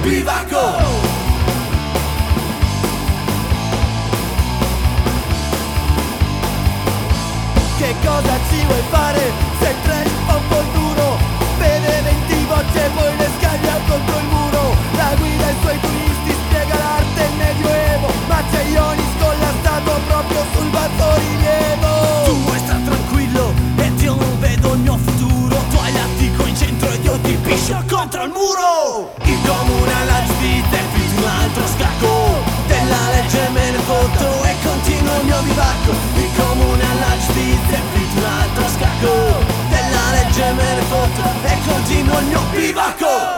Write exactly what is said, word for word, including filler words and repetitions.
bivacco. Che cosa ci vuoi fare? Se il trash fa un po' duro, vede venti bocce e poi le scaglia contro il muro. La guida ai suoi turisti, spiega l'arte e il medioevo, ma c'è Ionis collastato proprio sul basso rilievo. Tu vuoi star tranquillo ed io non vedo il mio futuro. Tu hai l'attico in centro ed io ti piscio contro il muro. Il comune alla giustizia è più un altro scacco, della legge me ne foto e continuo il mio bivacco. Il comune alla giustizia è più un altro scacco, della legge me ne foto e continuo il mio bivacco.